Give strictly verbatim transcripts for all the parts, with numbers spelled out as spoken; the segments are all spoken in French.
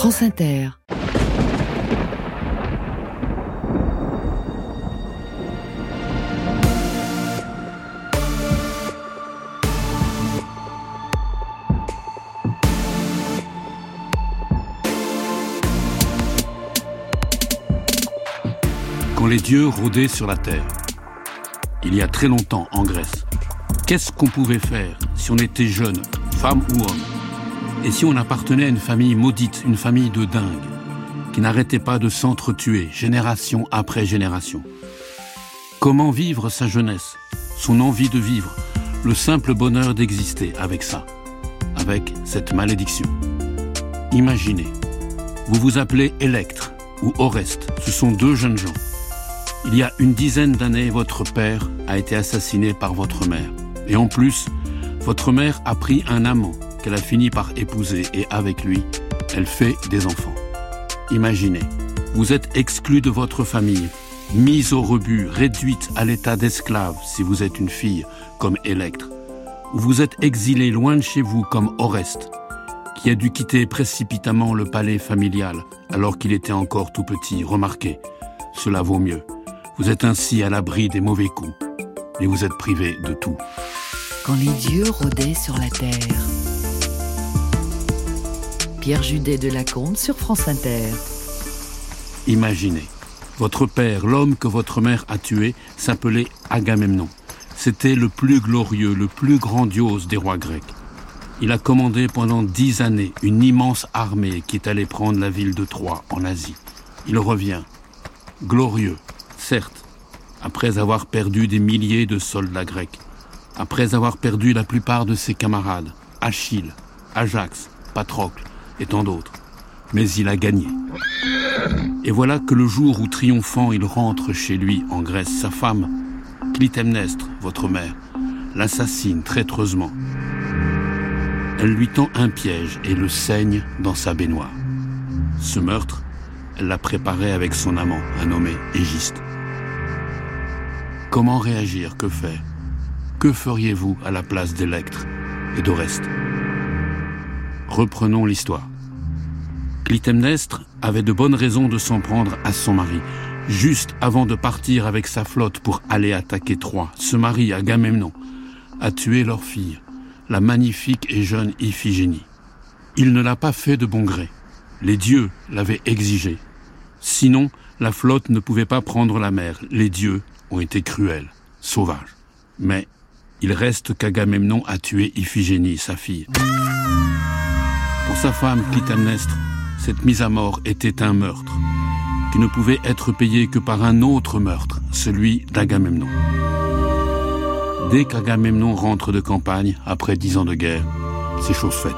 France Inter. Quand les dieux rôdaient sur la terre, il y a très longtemps en Grèce, qu'est-ce qu'on pouvait faire si on était jeune, femme ou homme, et si on appartenait à une famille maudite, une famille de dingues, qui n'arrêtait pas de s'entretuer, génération après génération? Comment vivre sa jeunesse, son envie de vivre, le simple bonheur d'exister avec ça, avec cette malédiction? Imaginez, vous vous appelez Électre ou Oreste, ce sont deux jeunes gens. Il y a une dizaine d'années, votre père a été assassiné par votre mère. Et en plus, votre mère a pris un amant qu'elle a fini par épouser et avec lui, elle fait des enfants. Imaginez, vous êtes exclu de votre famille, mise au rebut, réduite à l'état d'esclave si vous êtes une fille comme Électre. Ou vous êtes exilé loin de chez vous comme Oreste, qui a dû quitter précipitamment le palais familial alors qu'il était encore tout petit. Remarquez, cela vaut mieux. Vous êtes ainsi à l'abri des mauvais coups, et vous êtes privé de tout. Quand les dieux rôdaient sur la terre. Pierre Judet de Lacombe sur France Inter. Imaginez, votre père, l'homme que votre mère a tué, s'appelait Agamemnon. C'était le plus glorieux, le plus grandiose des rois grecs. Il a commandé pendant dix années une immense armée qui est allée prendre la ville de Troie en Asie. Il revient, glorieux, certes, après avoir perdu des milliers de soldats grecs, après avoir perdu la plupart de ses camarades, Achille, Ajax, Patrocle et tant d'autres. Mais il a gagné. Et voilà que le jour où, triomphant, il rentre chez lui en Grèce, sa femme, Clytemnestre, votre mère, l'assassine traîtreusement. Elle lui tend un piège et le saigne dans sa baignoire. Ce meurtre, elle l'a préparé avec son amant, un nommé Égiste. Comment réagir? Que faire? Que feriez-vous à la place d'Électre et d'Oreste? Reprenons l'histoire. Clytemnestre avait de bonnes raisons de s'en prendre à son mari. Juste avant de partir avec sa flotte pour aller attaquer Troie, ce mari, Agamemnon, a tué leur fille, la magnifique et jeune Iphigénie. Il ne l'a pas fait de bon gré. Les dieux l'avaient exigé. Sinon, la flotte ne pouvait pas prendre la mer. Les dieux ont été cruels, sauvages. Mais il reste qu'Agamemnon a tué Iphigénie, sa fille. Pour sa femme Clytemnestre, cette mise à mort était un meurtre, qui ne pouvait être payé que par un autre meurtre, celui d'Agamemnon. Dès qu'Agamemnon rentre de campagne, après dix ans de guerre, c'est chose faite.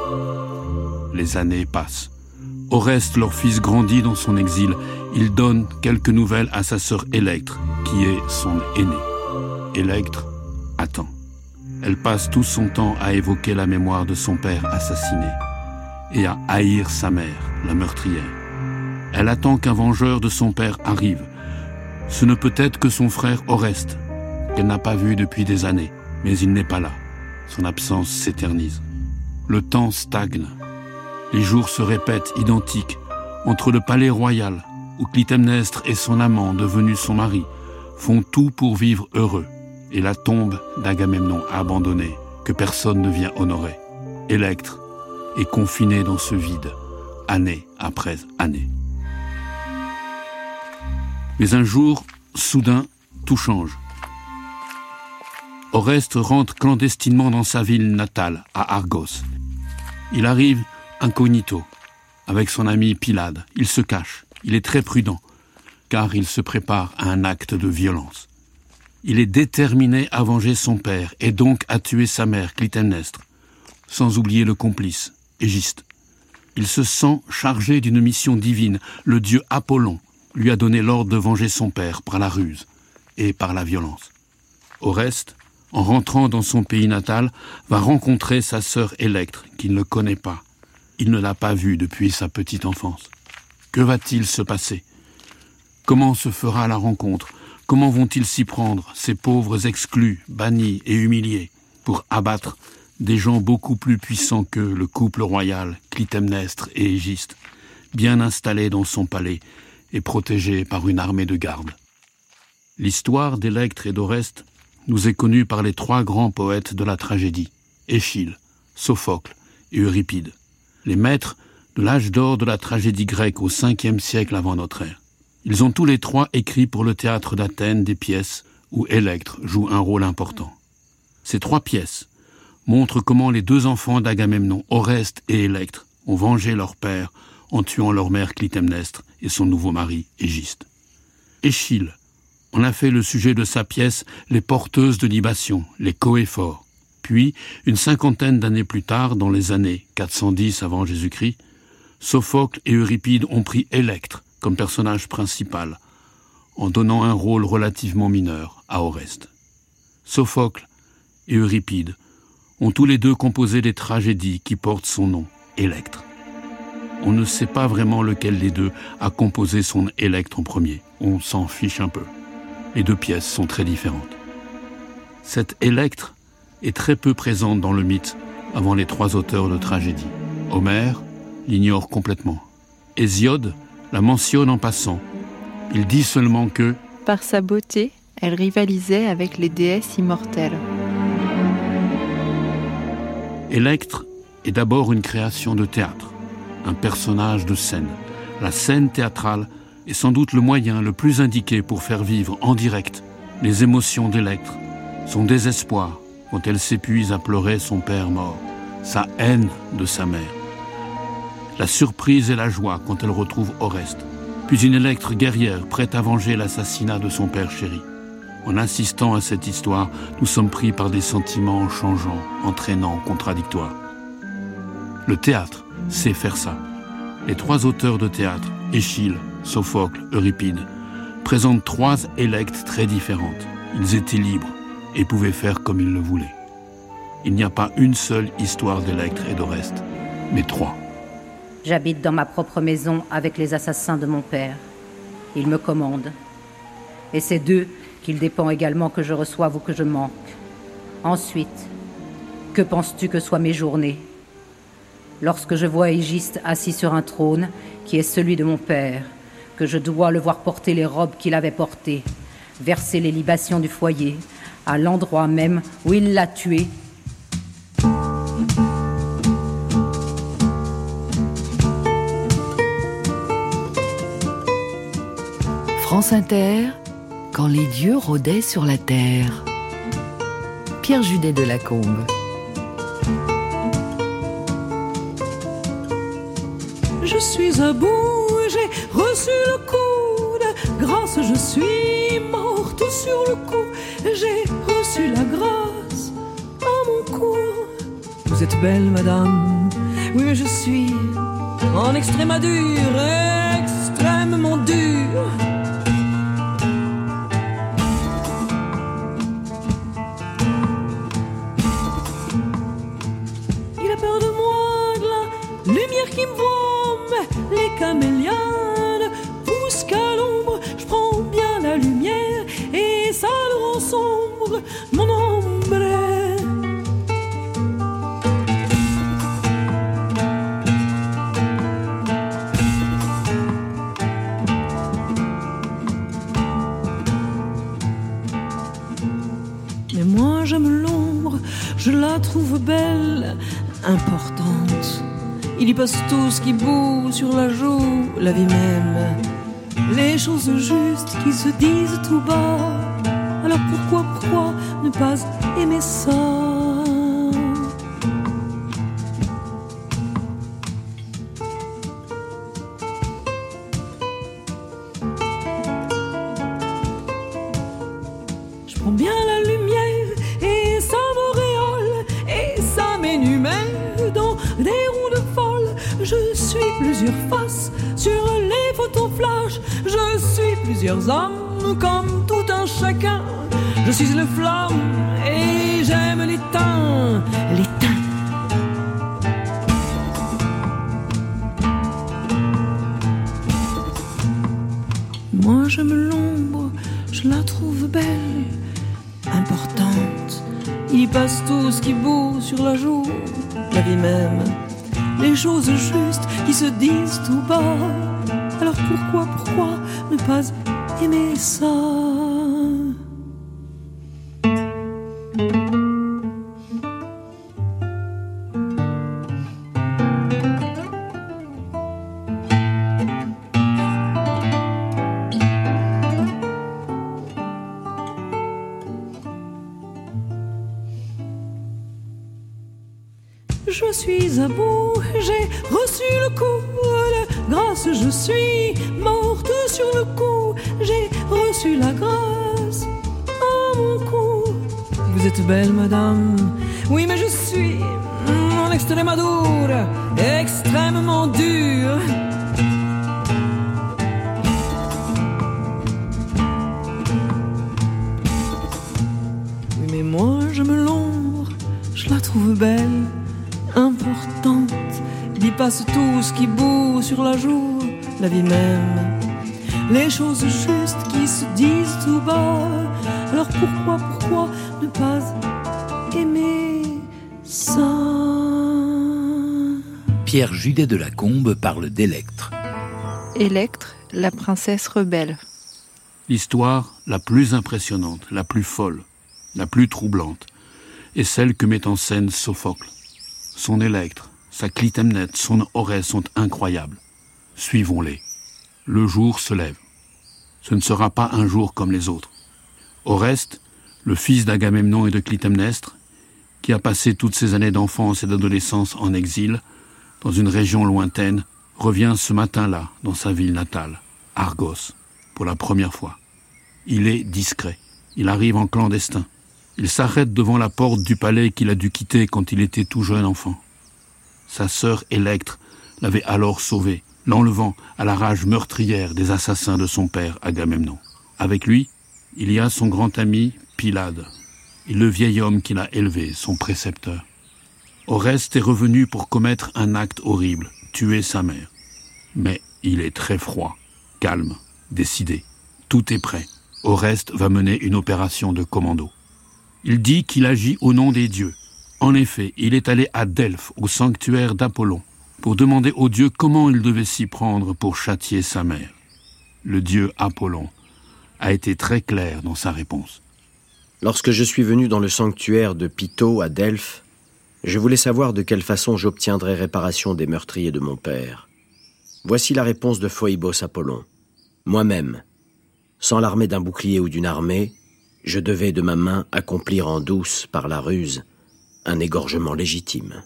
Les années passent. Oreste, leur fils, grandit dans son exil. Il donne quelques nouvelles à sa sœur Électre, qui est son aînée. Électre attend. Elle passe tout son temps à évoquer la mémoire de son père assassiné et à haïr sa mère, la meurtrière. Elle attend qu'un vengeur de son père arrive. Ce ne peut être que son frère Oreste, qu'elle n'a pas vu depuis des années, mais il n'est pas là. Son absence s'éternise. Le temps stagne. Les jours se répètent identiques entre le palais royal, où Clytemnestre et son amant, devenu son mari, font tout pour vivre heureux, et la tombe d'Agamemnon abandonnée, que personne ne vient honorer. Électre est confiné dans ce vide, année après année. Mais un jour, soudain, tout change. Oreste rentre clandestinement dans sa ville natale, à Argos. Il arrive incognito, avec son ami Pylade. Il se cache, il est très prudent, car il se prépare à un acte de violence. Il est déterminé à venger son père, et donc à tuer sa mère, Clytemnestre, sans oublier le complice, Égiste. Il se sent chargé d'une mission divine. Le dieu Apollon lui a donné l'ordre de venger son père par la ruse et par la violence. Oreste, en rentrant dans son pays natal, va rencontrer sa sœur Électre, qu'il ne connaît pas. Il ne l'a pas vue depuis sa petite enfance. Que va-t-il se passer? Comment se fera la rencontre? Comment vont-ils s'y prendre, ces pauvres exclus, bannis et humiliés, pour abattre des gens beaucoup plus puissants qu'eux, le couple royal, Clytemnestre et Égiste, bien installés dans son palais et protégés par une armée de garde. L'histoire d'Électre et d'Oreste nous est connue par les trois grands poètes de la tragédie, Échille, Sophocle et Euripide, les maîtres de l'âge d'or de la tragédie grecque au cinquième siècle avant notre ère. Ils ont tous les trois écrit pour le théâtre d'Athènes des pièces où Électre joue un rôle important. Ces trois pièces montrent comment les deux enfants d'Agamemnon, Oreste et Électre, ont vengé leur père en tuant leur mère Clytemnestre et son nouveau mari Égiste. Échille en a fait le sujet de sa pièce Les porteuses de libation, les coéphores. Puis, une cinquantaine d'années plus tard, dans les années quatre cent dix avant Jésus-Christ, Sophocle et Euripide ont pris Électre comme personnage principal, en donnant un rôle relativement mineur à Oreste. Sophocle et Euripide ont tous les deux composé des tragédies qui portent son nom, Électre. On ne sait pas vraiment lequel des deux a composé son Électre en premier. On s'en fiche un peu. Les deux pièces sont très différentes. Cette Électre est très peu présente dans le mythe avant les trois auteurs de tragédie. Homère l'ignore complètement. Hésiode la mentionne en passant. Il dit seulement que, par sa beauté, elle rivalisait avec les déesses immortelles. Électre est d'abord une création de théâtre, un personnage de scène. La scène théâtrale est sans doute le moyen le plus indiqué pour faire vivre en direct les émotions d'Électre, son désespoir quand elle s'épuise à pleurer son père mort, sa haine de sa mère, la surprise et la joie quand elle retrouve Oreste, puis une Électre guerrière prête à venger l'assassinat de son père chéri. En assistant à cette histoire, nous sommes pris par des sentiments changeants, entraînants, contradictoires. Le théâtre sait faire ça. Les trois auteurs de théâtre, Échille, Sophocle, Euripide, présentent trois Électres très différentes. Ils étaient libres et pouvaient faire comme ils le voulaient. Il n'y a pas une seule histoire d'Électre et d'Oreste, mais trois. J'habite dans ma propre maison avec les assassins de mon père. Ils me commandent. Et c'est d'eux qu'il dépend également que je reçoive ou que je manque. Ensuite, que penses-tu que soient mes journées ? Lorsque je vois Égiste assis sur un trône qui est celui de mon père, que je dois le voir porter les robes qu'il avait portées, verser les libations du foyer, à l'endroit même où il l'a tué. France Inter, quand les dieux rôdaient sur la terre. Pierre Judet de Lacombe. Je suis à bout, j'ai reçu le coup de grâce, je suis morte sur le coup, j'ai reçu la grâce à mon cou. Vous êtes belle, madame, oui, mais je suis en extrémadure, extrêmement dure. Il a peur de moi, de la lumière qui me voit, les camélias ne poussent qu'à l'ombre. Je prends bien la lumière et ça le rend sombre, mon ombre. Mais moi j'aime l'ombre, je la trouve belle, importante. Il y passe tout ce qui boue sur la joue, la vie même. Les choses justes qui se disent tout bas. Alors pourquoi, pourquoi ne pas aimer ça? Je prends bien la lumière et ça m'auréole et ça m'énumère dans des ronds de folle. Je suis plusieurs faces sur les photos flash. Je suis plusieurs hommes comme tout un chacun. Je suis une flamme et j'aime l'étain, l'étain. Moi j'aime l'ombre, je la trouve belle, importante. il y passe tout ce qui bout sur la joue, la vie même, les choses justes qui se disent tout bas. Alors pourquoi, pourquoi ne pas aimer ça? Je suis à bout, j'ai reçu le coup de grâce, je suis morte sur le coup, j'ai reçu la grâce à mon cou. Vous êtes belle, madame, oui, mais je suis en extrémadure, extrêmement dure. Oui, mais moi, je me l'ombre, je la trouve belle, importante, il y passe tout ce qui bout sur la joue, la vie même, les choses justes qui se disent tout bas. Alors pourquoi, pourquoi ne pas aimer ça? Pierre Judet de Lacombe parle d'Électre. Électre, la princesse rebelle. L'histoire la plus impressionnante, la plus folle, la plus troublante, est celle que met en scène Sophocle. Son Électre, sa Clytemnestre, son Oreste sont incroyables. Suivons-les. Le jour se lève. Ce ne sera pas un jour comme les autres. Oreste, le fils d'Agamemnon et de Clytemnestre, qui a passé toutes ses années d'enfance et d'adolescence en exil, dans une région lointaine, revient ce matin-là dans sa ville natale, Argos, pour la première fois. Il est discret. Il arrive en clandestin. Il s'arrête devant la porte du palais qu'il a dû quitter quand il était tout jeune enfant. Sa sœur Électre l'avait alors sauvé, l'enlevant à la rage meurtrière des assassins de son père Agamemnon. Avec lui, il y a son grand ami Pylade, et le vieil homme qu'il a élevé, son précepteur. Oreste est revenu pour commettre un acte horrible, tuer sa mère. Mais il est très froid, calme, décidé. Tout est prêt. Oreste va mener une opération de commando. Il dit qu'il agit au nom des dieux. En effet, il est allé à Delphes, au sanctuaire d'Apollon, pour demander aux dieux comment il devait s'y prendre pour châtier sa mère. Le dieu Apollon a été très clair dans sa réponse. Lorsque je suis venu dans le sanctuaire de Pytho à Delphes, je voulais savoir de quelle façon j'obtiendrais réparation des meurtriers de mon père. Voici la réponse de Phoebos Apollon. Moi-même, sans l'armée d'un bouclier ou d'une armée, je devais de ma main accomplir en douce, par la ruse, un égorgement légitime.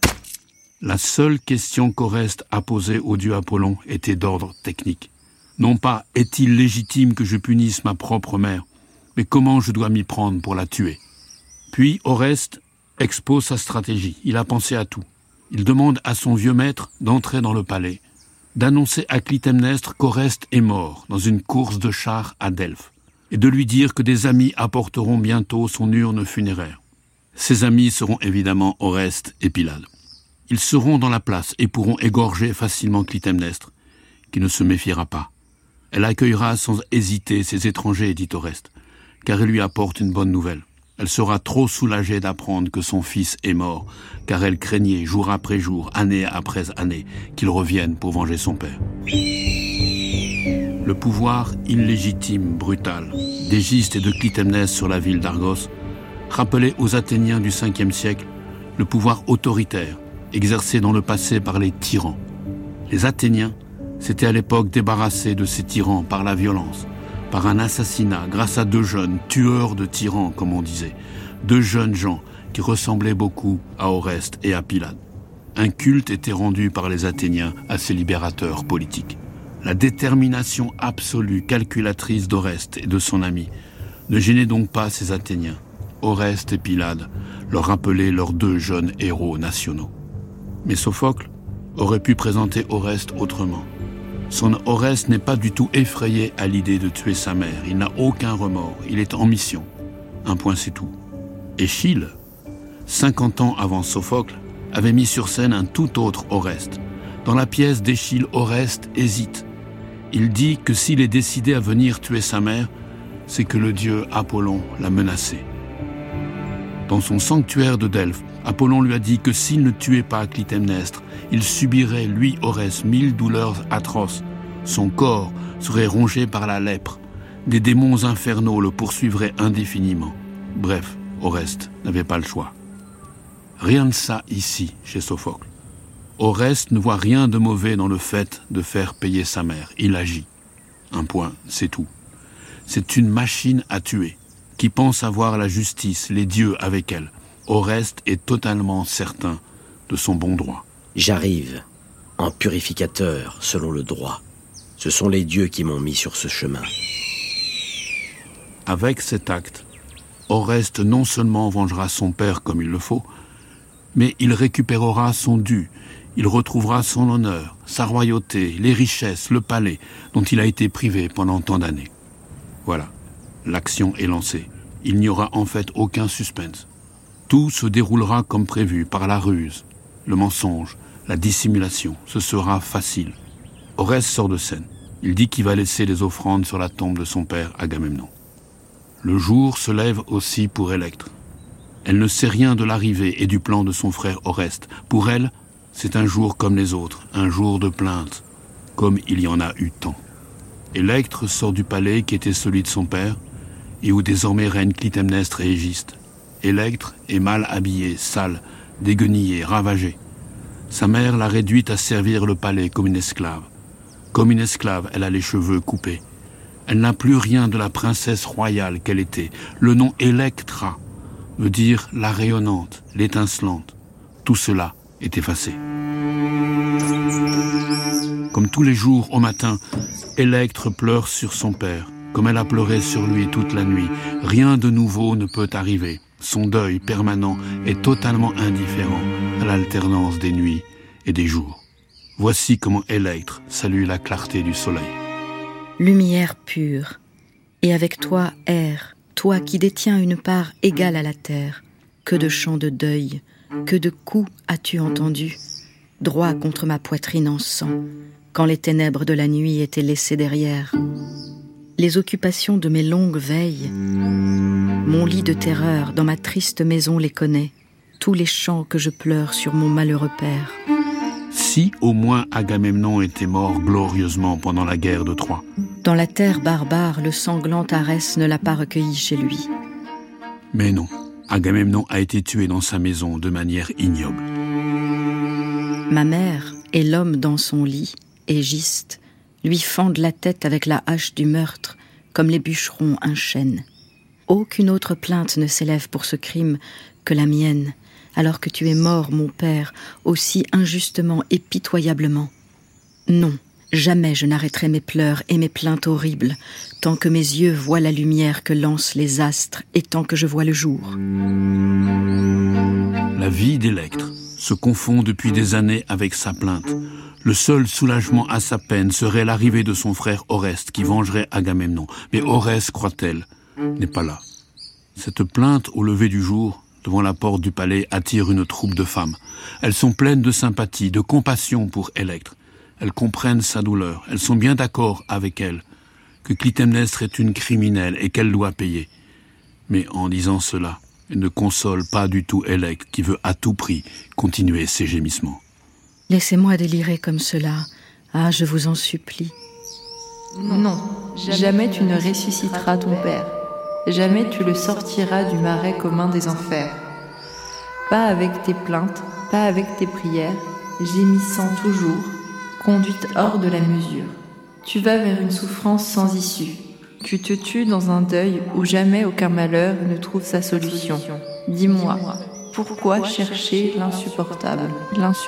La seule question qu'Oreste a posée au dieu Apollon était d'ordre technique. Non pas « est-il légitime que je punisse ma propre mère ?» mais comment je dois m'y prendre pour la tuer. Puis Oreste expose sa stratégie. Il a pensé à tout. Il demande à son vieux maître d'entrer dans le palais, d'annoncer à Clytemnestre qu'Oreste est mort dans une course de chars à Delphes, et de lui dire que des amis apporteront bientôt son urne funéraire. Ces amis seront évidemment Oreste et Pylade. Ils seront dans la place et pourront égorger facilement Clytemnestre, qui ne se méfiera pas. Elle accueillera sans hésiter ces étrangers, dit Oreste, car elle lui apporte une bonne nouvelle. Elle sera trop soulagée d'apprendre que son fils est mort, car elle craignait jour après jour, année après année, qu'il revienne pour venger son père. Le pouvoir illégitime, brutal, d'Égiste et de Clytemnestre sur la ville d'Argos rappelait aux Athéniens du cinquième siècle le pouvoir autoritaire exercé dans le passé par les tyrans. Les Athéniens s'étaient à l'époque débarrassés de ces tyrans par la violence, par un assassinat grâce à deux jeunes tueurs de tyrans, comme on disait, deux jeunes gens qui ressemblaient beaucoup à Oreste et à Pylade. Un culte était rendu par les Athéniens à ces libérateurs politiques. La détermination absolue, calculatrice d'Oreste et de son ami ne gênait donc pas ces Athéniens. Oreste et Pylade leur rappelaient leurs deux jeunes héros nationaux. Mais Sophocle aurait pu présenter Oreste autrement. Son Oreste n'est pas du tout effrayé à l'idée de tuer sa mère. Il n'a aucun remords. Il est en mission. Un point, c'est tout. Échille, cinquante ans avant Sophocle, avait mis sur scène un tout autre Oreste. Dans la pièce d'Échille, Oreste hésite. Il dit que s'il est décidé à venir tuer sa mère, c'est que le dieu Apollon l'a menacé. Dans son sanctuaire de Delphes, Apollon lui a dit que s'il ne tuait pas Clytemnestre, il subirait, lui, Oreste, mille douleurs atroces. Son corps serait rongé par la lèpre. Des démons infernaux le poursuivraient indéfiniment. Bref, Oreste n'avait pas le choix. Rien de ça ici, chez Sophocle. Oreste ne voit rien de mauvais dans le fait de faire payer sa mère. Il agit. Un point, c'est tout. C'est une machine à tuer, qui pense avoir la justice, les dieux avec elle. Oreste est totalement certain de son bon droit. J'arrive, en purificateur, selon le droit. Ce sont les dieux qui m'ont mis sur ce chemin. Avec cet acte, Oreste non seulement vengera son père comme il le faut, mais il récupérera son dû, il retrouvera son honneur, sa royauté, les richesses, le palais dont il a été privé pendant tant d'années. Voilà, l'action est lancée. Il n'y aura en fait aucun suspense. Tout se déroulera comme prévu, par la ruse, le mensonge, la dissimulation. Ce sera facile. Oreste sort de scène. Il dit qu'il va laisser les offrandes sur la tombe de son père Agamemnon. Le jour se lève aussi pour Électre. Elle ne sait rien de l'arrivée et du plan de son frère Oreste. Pour elle, c'est un jour comme les autres, un jour de plainte, comme il y en a eu tant. Électre sort du palais qui était celui de son père, et où désormais règnent Clytemnestre et Égiste. Électre est mal habillée, sale, déguenillée, ravagée. Sa mère l'a réduite à servir le palais comme une esclave. Comme une esclave, elle a les cheveux coupés. Elle n'a plus rien de la princesse royale qu'elle était. Le nom Électra veut dire la rayonnante, l'étincelante. Tout cela est effacé. Comme tous les jours au matin, Électre pleure sur son père, comme elle a pleuré sur lui toute la nuit. Rien de nouveau ne peut arriver. Son deuil permanent est totalement indifférent à l'alternance des nuits et des jours. Voici comment Électre salue la clarté du soleil. Lumière pure, et avec toi air, toi qui détiens une part égale à la terre. Que de chants de deuil, que de coups as-tu entendu, droit contre ma poitrine en sang, quand les ténèbres de la nuit étaient laissées derrière. Les occupations de mes longues veilles, mon lit de terreur dans ma triste maison les connaît, tous les chants que je pleure sur mon malheureux père. Si au moins Agamemnon était mort glorieusement pendant la guerre de Troie. Dans la terre barbare, le sanglant Arès ne l'a pas recueilli chez lui. Mais non, Agamemnon a été tué dans sa maison de manière ignoble. Ma mère et l'homme dans son lit, Égiste, lui fendent la tête avec la hache du meurtre, comme les bûcherons un chêne. Aucune autre plainte ne s'élève pour ce crime que la mienne, alors que tu es mort, mon père, aussi injustement et pitoyablement. Non, jamais je n'arrêterai mes pleurs et mes plaintes horribles, tant que mes yeux voient la lumière que lancent les astres et tant que je vois le jour. La vie d'Électre se confond depuis des années avec sa plainte. Le seul soulagement à sa peine serait l'arrivée de son frère Oreste qui vengerait Agamemnon. Mais Oreste, croit-elle, n'est pas là. Cette plainte au lever du jour, devant la porte du palais, attire une troupe de femmes. Elles sont pleines de sympathie, de compassion pour Électre. Elles comprennent sa douleur. Elles sont bien d'accord avec elle que Clytemnestre est une criminelle et qu'elle doit payer. Mais en disant cela, elle ne console pas du tout Électre qui veut à tout prix continuer ses gémissements. Laissez-moi délirer comme cela. Ah, je vous en supplie. Non, jamais tu ne ressusciteras ton père. Jamais tu le sortiras du marais commun des enfers. Pas avec tes plaintes, pas avec tes prières, gémissant toujours, conduite hors de la mesure. Tu vas vers une souffrance sans issue. Tu te tues dans un deuil où jamais aucun malheur ne trouve sa solution. Dis-moi, pourquoi chercher l'insupportable, l'insupportable ?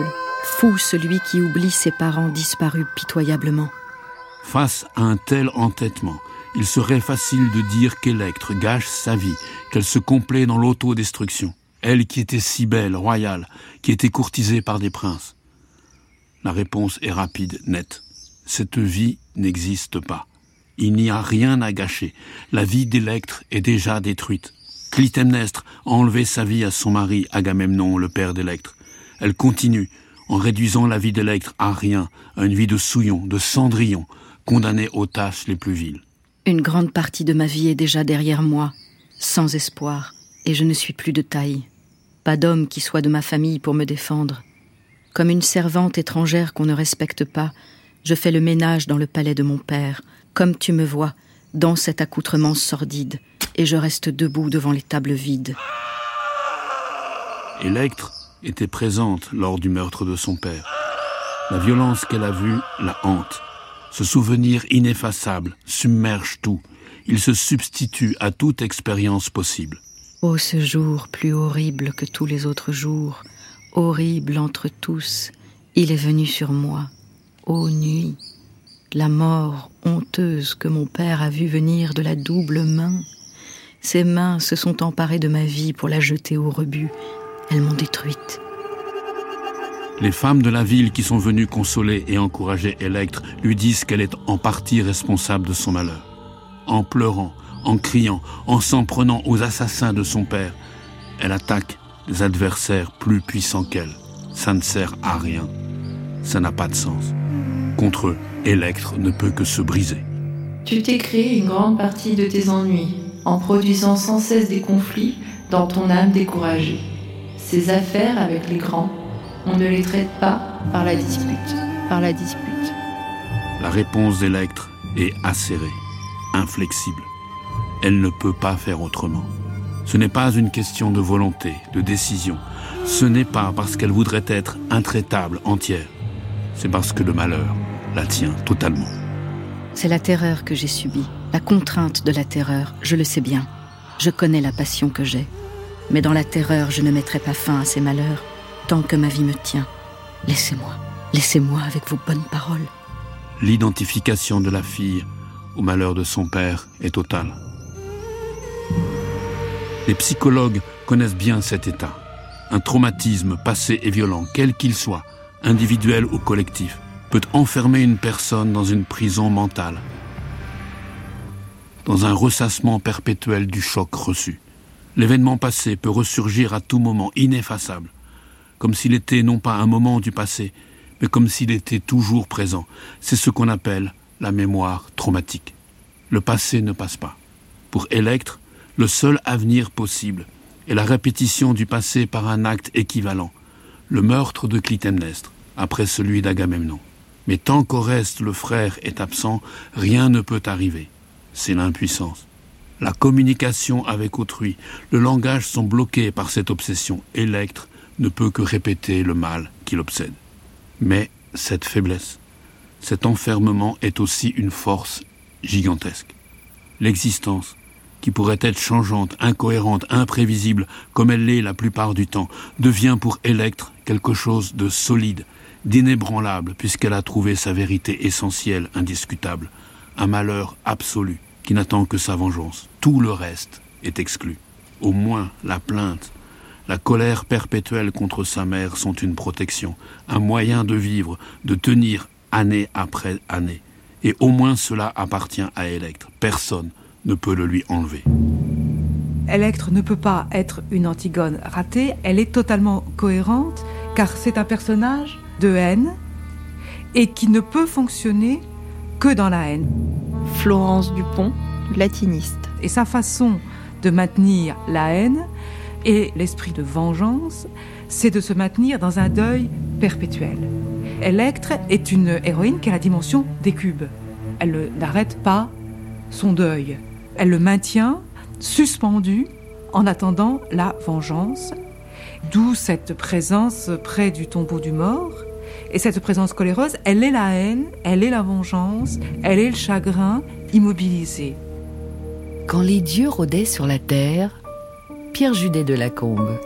Fou celui qui oublie ses parents disparus pitoyablement. Face à un tel entêtement, il serait facile de dire qu'Électre gâche sa vie, qu'elle se complaît dans l'autodestruction. Elle qui était si belle, royale, qui était courtisée par des princes. La réponse est rapide, nette. Cette vie n'existe pas. Il n'y a rien à gâcher. La vie d'Électre est déjà détruite. Clytemnestre a enlevé sa vie à son mari Agamemnon, le père d'Électre. Elle continue, en réduisant la vie d'Électre à rien, à une vie de souillon, de cendrillon, condamnée aux tâches les plus viles. Une grande partie de ma vie est déjà derrière moi, sans espoir et je ne suis plus de taille. Pas d'homme qui soit de ma famille pour me défendre. Comme une servante étrangère qu'on ne respecte pas, je fais le ménage dans le palais de mon père, comme tu me vois, dans cet accoutrement sordide, et je reste debout devant les tables vides. Électre était présente lors du meurtre de son père. La violence qu'elle a vue la hante. Ce souvenir ineffaçable submerge tout. Il se substitue à toute expérience possible. Ô ce jour plus horrible que tous les autres jours, horrible entre tous, il est venu sur moi. Ô nuit, la mort honteuse que mon père a vue venir de la double main. Ses mains se sont emparées de ma vie pour la jeter au rebut. Elles m'ont détruite. Les femmes de la ville qui sont venues consoler et encourager Électre lui disent qu'elle est en partie responsable de son malheur. En pleurant, en criant, en s'en prenant aux assassins de son père, elle attaque des adversaires plus puissants qu'elle. Ça ne sert à rien. Ça n'a pas de sens. Contre eux, Électre ne peut que se briser. Tu t'es créé une grande partie de tes ennuis, en produisant sans cesse des conflits dans ton âme découragée. Ces affaires avec les grands, on ne les traite pas par la dispute, par la dispute. La réponse d'Électre est acérée, inflexible. Elle ne peut pas faire autrement. Ce n'est pas une question de volonté, de décision. Ce n'est pas parce qu'elle voudrait être intraitable, entière. C'est parce que le malheur la tient totalement. C'est la terreur que j'ai subie, la contrainte de la terreur, je le sais bien. Je connais la passion que j'ai. Mais dans la terreur, je ne mettrai pas fin à ces malheurs, tant que ma vie me tient. Laissez-moi, laissez-moi avec vos bonnes paroles. L'identification de la fille au malheur de son père est totale. Les psychologues connaissent bien cet état. Un traumatisme passé et violent, quel qu'il soit, individuel ou collectif, peut enfermer une personne dans une prison mentale, dans un ressassement perpétuel du choc reçu. L'événement passé peut ressurgir à tout moment, ineffaçable, comme s'il était non pas un moment du passé, mais comme s'il était toujours présent. C'est ce qu'on appelle la mémoire traumatique. Le passé ne passe pas. Pour Électre, le seul avenir possible est la répétition du passé par un acte équivalent, le meurtre de Clytemnestre, après celui d'Agamemnon. Mais tant qu'Oreste, le frère, est absent, rien ne peut arriver. C'est l'impuissance. La communication avec autrui, le langage sont bloqués par cette obsession. Électre ne peut que répéter le mal qui l'obsède. Mais cette faiblesse, cet enfermement est aussi une force gigantesque. L'existence, qui pourrait être changeante, incohérente, imprévisible, comme elle l'est la plupart du temps, devient pour Électre quelque chose de solide, d'inébranlable, puisqu'elle a trouvé sa vérité essentielle, indiscutable, un malheur absolu qui n'attend que sa vengeance. Tout le reste est exclu. Au moins la plainte, la colère perpétuelle contre sa mère sont une protection, un moyen de vivre, de tenir année après année. Et au moins cela appartient à Électre. Personne ne peut le lui enlever. Électre ne peut pas être une Antigone ratée, elle est totalement cohérente, car c'est un personnage de haine et qui ne peut fonctionner que dans la haine. Florence Dupont, latiniste. Et sa façon de maintenir la haine et l'esprit de vengeance, c'est de se maintenir dans un deuil perpétuel. Électre est une héroïne qui a la dimension des cubes. Elle n'arrête pas son deuil. Elle le maintient suspendu en attendant la vengeance, d'où cette présence près du tombeau du mort. Et cette présence coléreuse, elle est la haine, elle est la vengeance, elle est le chagrin immobilisé. Quand les dieux rôdaient sur la terre, Pierre Judet de Lacombe.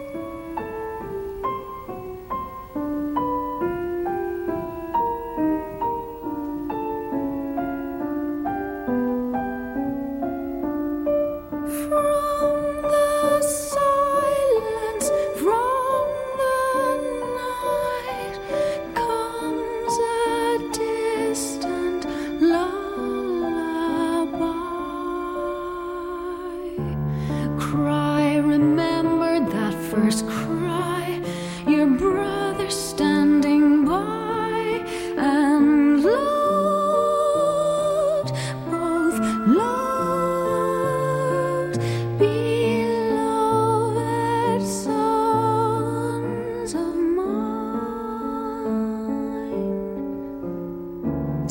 Cry, remember that first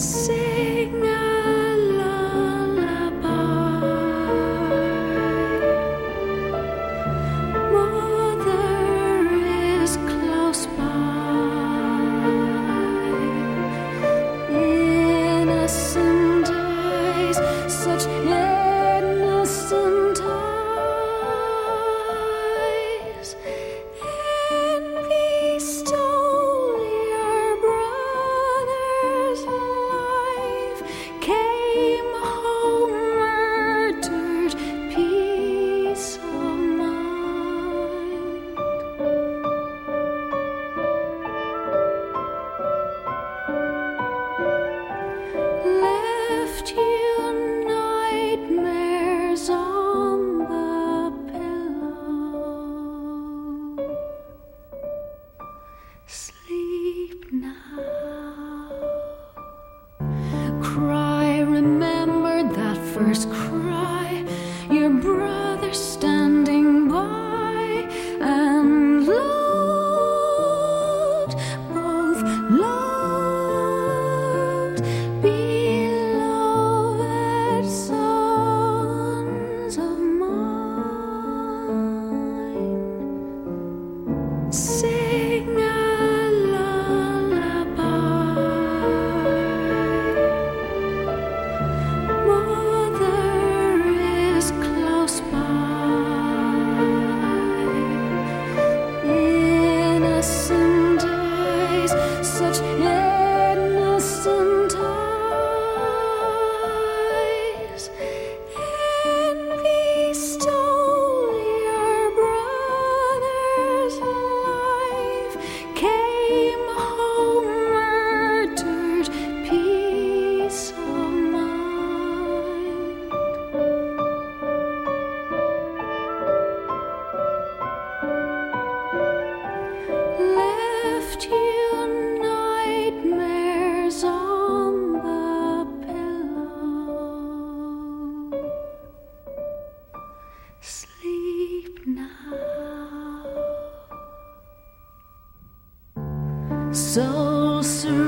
Soul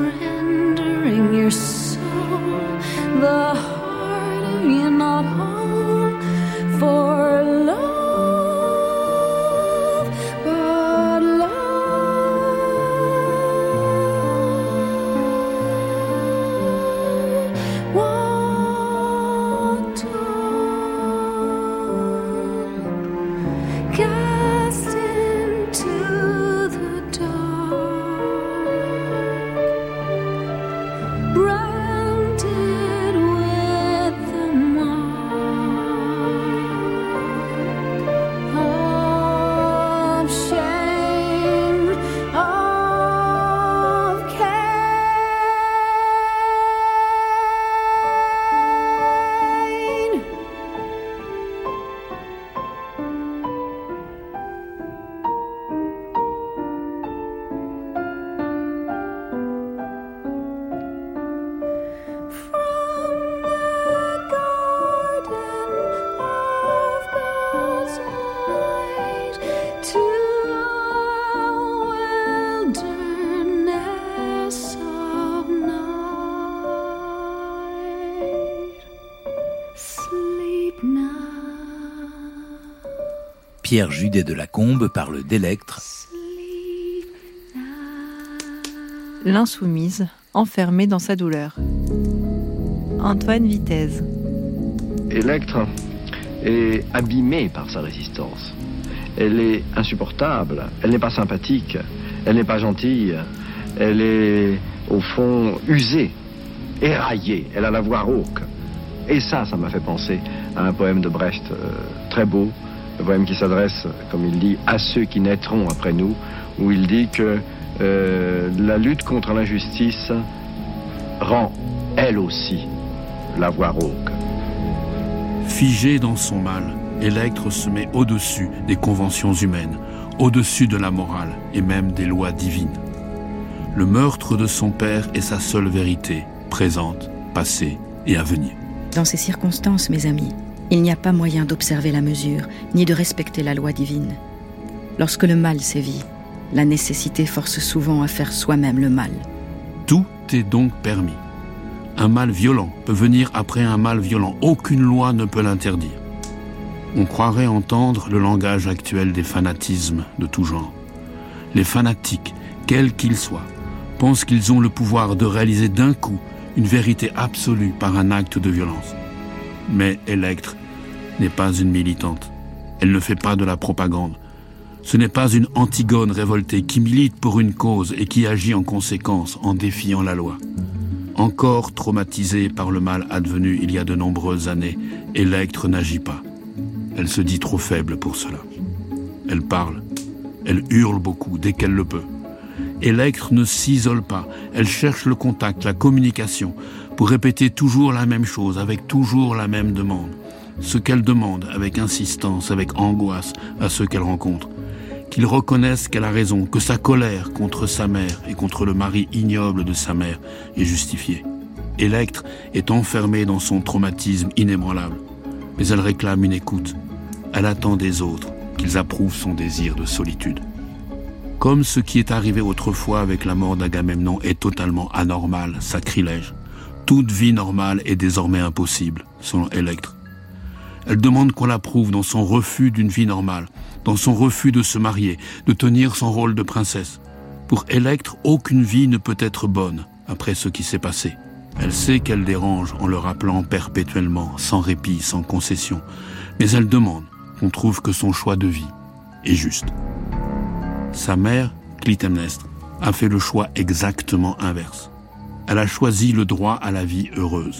surrendering your soul, the heart of you not whole for love, but love walked on, cast into the dark. Branded with the mark of shame, of Cain. Pierre Judet de Lacombe parle d'Électre. L'insoumise, enfermée dans sa douleur. Antoine Vitesse. Électre est abîmée par sa résistance. Elle est insupportable, elle n'est pas sympathique, elle n'est pas gentille, elle est au fond usée, éraillée, elle a la voix rauque. Et ça, ça m'a fait penser à un poème de Brecht euh, très beau, un poème qui s'adresse, comme il dit, à ceux qui naîtront après nous, où il dit que euh, la lutte contre l'injustice rend, elle aussi, la voix rauque. Figée dans son mal, Électre se met au-dessus des conventions humaines, au-dessus de la morale et même des lois divines. Le meurtre de son père est sa seule vérité, présente, passée et à venir. Dans ces circonstances, mes amis, il n'y a pas moyen d'observer la mesure, ni de respecter la loi divine. Lorsque le mal sévit, la nécessité force souvent à faire soi-même le mal. Tout est donc permis. Un mal violent peut venir après un mal violent. Aucune loi ne peut l'interdire. On croirait entendre le langage actuel des fanatismes de tout genre. Les fanatiques, quels qu'ils soient, pensent qu'ils ont le pouvoir de réaliser d'un coup une vérité absolue par un acte de violence. Mais Électre n'est pas une militante. Elle ne fait pas de la propagande. Ce n'est pas une Antigone révoltée qui milite pour une cause et qui agit en conséquence en défiant la loi. Encore traumatisée par le mal advenu il y a de nombreuses années, Électre n'agit pas. Elle se dit trop faible pour cela. Elle parle. Elle hurle beaucoup dès qu'elle le peut. Électre ne s'isole pas. Elle cherche le contact, la communication, pour répéter toujours la même chose, avec toujours la même demande. Ce qu'elle demande avec insistance, avec angoisse à ceux qu'elle rencontre. Qu'ils reconnaissent qu'elle a raison, que sa colère contre sa mère et contre le mari ignoble de sa mère est justifiée. Électre est enfermée dans son traumatisme inébranlable. Mais elle réclame une écoute. Elle attend des autres qu'ils approuvent son désir de solitude. Comme ce qui est arrivé autrefois avec la mort d'Agamemnon est totalement anormal, sacrilège. Toute vie normale est désormais impossible, selon Électre. Elle demande qu'on l'approuve dans son refus d'une vie normale, dans son refus de se marier, de tenir son rôle de princesse. Pour Électre, aucune vie ne peut être bonne après ce qui s'est passé. Elle sait qu'elle dérange en le rappelant perpétuellement, sans répit, sans concession. Mais elle demande qu'on trouve que son choix de vie est juste. Sa mère, Clytemnestre, a fait le choix exactement inverse. Elle a choisi le droit à la vie heureuse.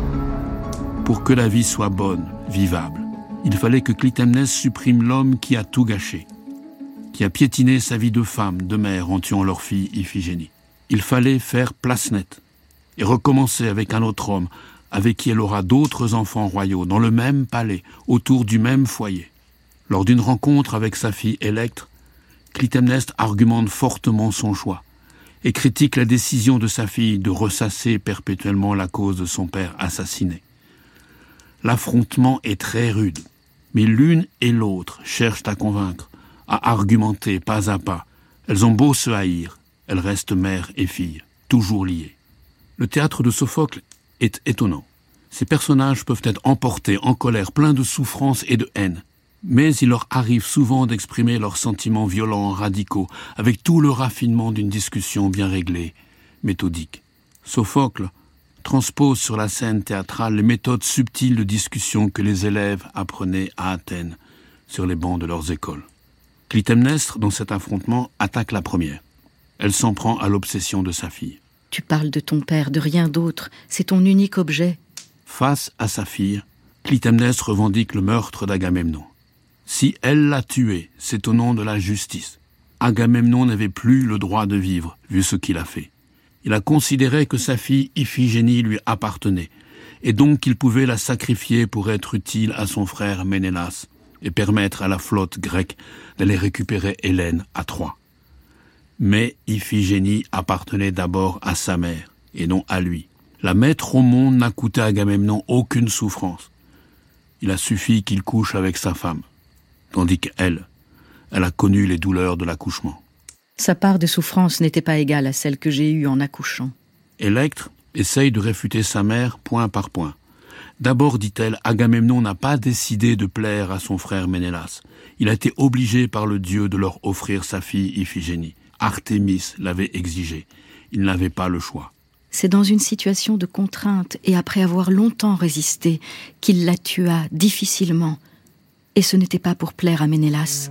Pour que la vie soit bonne, vivable, il fallait que Clytemnestre supprime l'homme qui a tout gâché, qui a piétiné sa vie de femme, de mère en tuant leur fille Iphigénie. Il fallait faire place nette et recommencer avec un autre homme, avec qui elle aura d'autres enfants royaux, dans le même palais, autour du même foyer. Lors d'une rencontre avec sa fille Électre, Clytemnestre argumente fortement son choix et critique la décision de sa fille de ressasser perpétuellement la cause de son père assassiné. L'affrontement est très rude, mais l'une et l'autre cherchent à convaincre, à argumenter pas à pas. Elles ont beau se haïr, elles restent mère et fille, toujours liées. Le théâtre de Sophocle est étonnant. Ces personnages peuvent être emportés, en colère, pleins de souffrance et de haine. Mais il leur arrive souvent d'exprimer leurs sentiments violents, radicaux, avec tout le raffinement d'une discussion bien réglée, méthodique. Sophocle transpose sur la scène théâtrale les méthodes subtiles de discussion que les élèves apprenaient à Athènes, sur les bancs de leurs écoles. Clytemnestre, dans cet affrontement, attaque la première. Elle s'en prend à l'obsession de sa fille. Tu parles de ton père, de rien d'autre. C'est ton unique objet. Face à sa fille, Clytemnestre revendique le meurtre d'Agamemnon. Si elle l'a tué, c'est au nom de la justice. Agamemnon n'avait plus le droit de vivre, vu ce qu'il a fait. Il a considéré que sa fille Iphigénie lui appartenait, et donc qu'il pouvait la sacrifier pour être utile à son frère Ménélas, et permettre à la flotte grecque d'aller récupérer Hélène à Troie. Mais Iphigénie appartenait d'abord à sa mère, et non à lui. La mettre au monde n'a coûté à Agamemnon aucune souffrance. Il a suffi qu'il couche avec sa femme, tandis qu'elle, elle a connu les douleurs de l'accouchement. Sa part de souffrance n'était pas égale à celle que j'ai eue en accouchant. Électre essaye de réfuter sa mère point par point. D'abord, dit-elle, Agamemnon n'a pas décidé de plaire à son frère Ménélas. Il a été obligé par le dieu de leur offrir sa fille Iphigénie. Artémis l'avait exigé. Il n'avait pas le choix. C'est dans une situation de contrainte et après avoir longtemps résisté qu'il la tua difficilement. Et ce n'était pas pour plaire à Ménélas.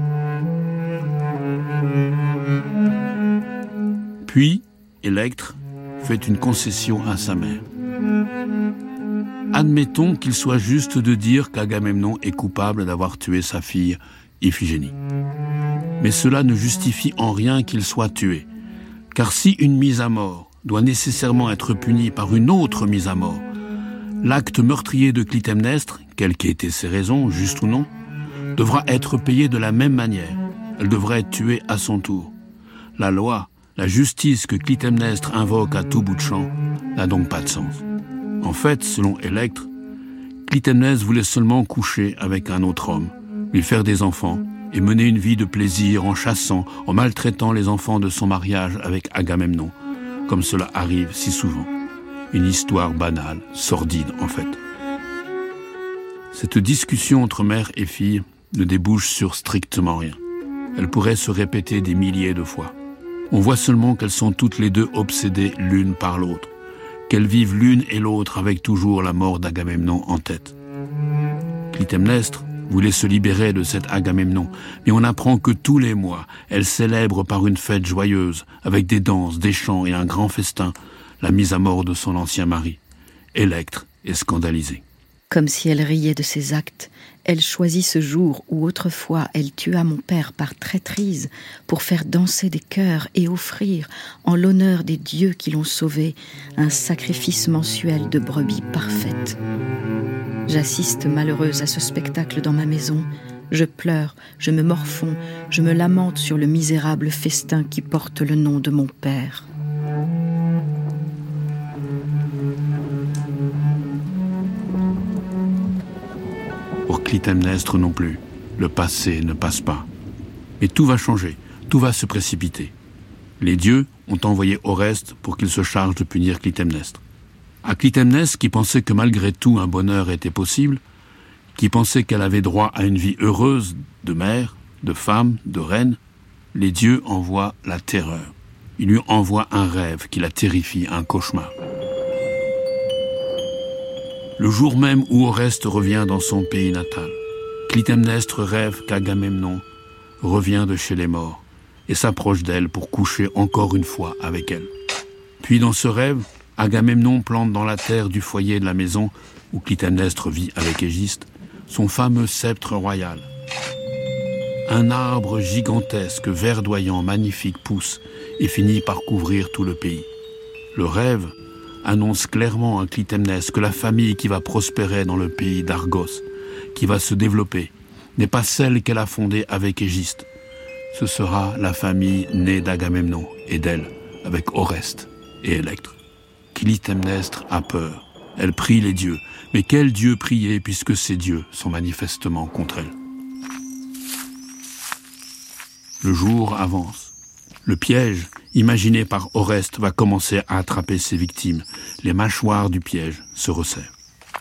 Puis, Électre fait une concession à sa mère. Admettons qu'il soit juste de dire qu'Agamemnon est coupable d'avoir tué sa fille Iphigénie. Mais cela ne justifie en rien qu'il soit tué. Car si une mise à mort doit nécessairement être punie par une autre mise à mort, l'acte meurtrier de Clytemnestre, quelles qu'aient été ses raisons, juste ou non, devra être payé de la même manière. Elle devrait être tuée à son tour. La loi, la justice que Clytemnestre invoque à tout bout de champ, n'a donc pas de sens. En fait, selon Électre, Clytemnestre voulait seulement coucher avec un autre homme, lui faire des enfants et mener une vie de plaisir en chassant, en maltraitant les enfants de son mariage avec Agamemnon, comme cela arrive si souvent. Une histoire banale, sordide en fait. Cette discussion entre mère et fille ne débouche sur strictement rien. Elle pourrait se répéter des milliers de fois. On voit seulement qu'elles sont toutes les deux obsédées l'une par l'autre, qu'elles vivent l'une et l'autre avec toujours la mort d'Agamemnon en tête. Clytemnestre voulait se libérer de cet Agamemnon, mais on apprend que tous les mois, elle célèbre par une fête joyeuse, avec des danses, des chants et un grand festin, la mise à mort de son ancien mari. Électre est scandalisée. Comme si elle riait de ses actes, elle choisit ce jour où autrefois elle tua mon père par traîtrise pour faire danser des cœurs et offrir, en l'honneur des dieux qui l'ont sauvé, un sacrifice mensuel de brebis parfaites. J'assiste malheureuse à ce spectacle dans ma maison. Je pleure, je me morfonds, je me lamente sur le misérable festin qui porte le nom de mon père. Pour Clytemnestre non plus, le passé ne passe pas. Mais tout va changer, tout va se précipiter. Les dieux ont envoyé Oreste pour qu'il se charge de punir Clytemnestre. À Clytemnestre, qui pensait que malgré tout un bonheur était possible, qui pensait qu'elle avait droit à une vie heureuse de mère, de femme, de reine, les dieux envoient la terreur. Ils lui envoient un rêve qui la terrifie, un cauchemar. Le jour même où Oreste revient dans son pays natal, Clytemnestre rêve qu'Agamemnon revient de chez les morts et s'approche d'elle pour coucher encore une fois avec elle. Puis dans ce rêve, Agamemnon plante dans la terre du foyer de la maison où Clytemnestre vit avec Égiste son fameux sceptre royal. Un arbre gigantesque, verdoyant, magnifique pousse et finit par couvrir tout le pays. Le rêve annonce clairement à Clytemnestre que la famille qui va prospérer dans le pays d'Argos, qui va se développer, n'est pas celle qu'elle a fondée avec Égiste. Ce sera la famille née d'Agamemnon et d'elle, avec Oreste et Électre. Clytemnestre a peur. Elle prie les dieux. Mais quel dieu prier puisque ces dieux sont manifestement contre elle? Le jour avance. Le piège, imaginé par Oreste, va commencer à attraper ses victimes. Les mâchoires du piège se resserrent.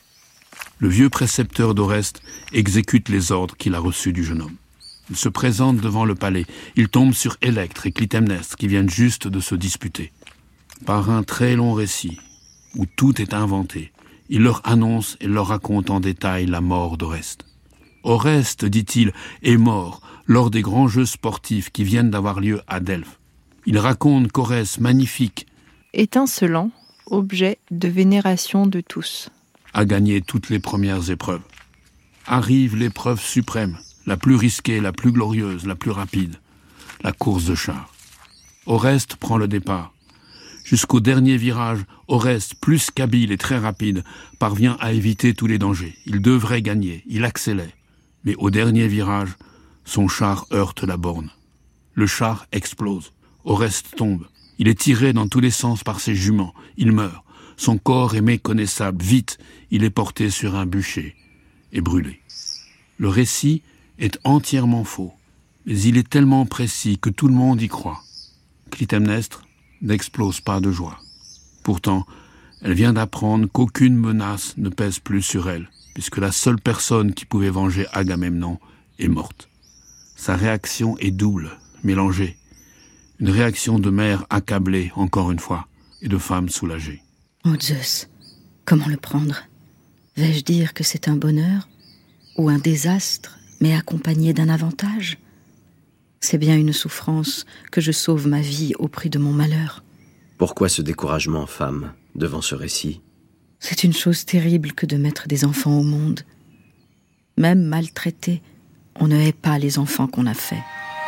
Le vieux précepteur d'Oreste exécute les ordres qu'il a reçus du jeune homme. Il se présente devant le palais. Il tombe sur Électre et Clytemnestre qui viennent juste de se disputer. Par un très long récit, où tout est inventé, il leur annonce et leur raconte en détail la mort d'Oreste. Oreste, dit-il, est mort lors des grands jeux sportifs qui viennent d'avoir lieu à Delphes. Il raconte qu'Oreste, magnifique, étincelant, objet de vénération de tous, a gagné toutes les premières épreuves. Arrive l'épreuve suprême, la plus risquée, la plus glorieuse, la plus rapide, la course de chars. Oreste prend le départ. Jusqu'au dernier virage, Oreste, plus qu'habile et très rapide, parvient à éviter tous les dangers. Il devrait gagner, il accélère. Mais au dernier virage, son char heurte la borne. Le char explose. Oreste tombe. Il est tiré dans tous les sens par ses juments. Il meurt. Son corps est méconnaissable. Vite, il est porté sur un bûcher et brûlé. Le récit est entièrement faux, mais il est tellement précis que tout le monde y croit. Clytemnestre n'explose pas de joie. Pourtant, elle vient d'apprendre qu'aucune menace ne pèse plus sur elle, puisque la seule personne qui pouvait venger Agamemnon est morte. Sa réaction est double, mélangée. Une réaction de mère accablée, encore une fois, et de femme soulagée. Oh Zeus, comment le prendre? Vais-je dire que c'est un bonheur ou un désastre, mais accompagné d'un avantage? C'est bien une souffrance que je sauve ma vie au prix de mon malheur. Pourquoi ce découragement, femme, devant ce récit? C'est une chose terrible que de mettre des enfants au monde. Même maltraités, on ne hait pas les enfants qu'on a faits.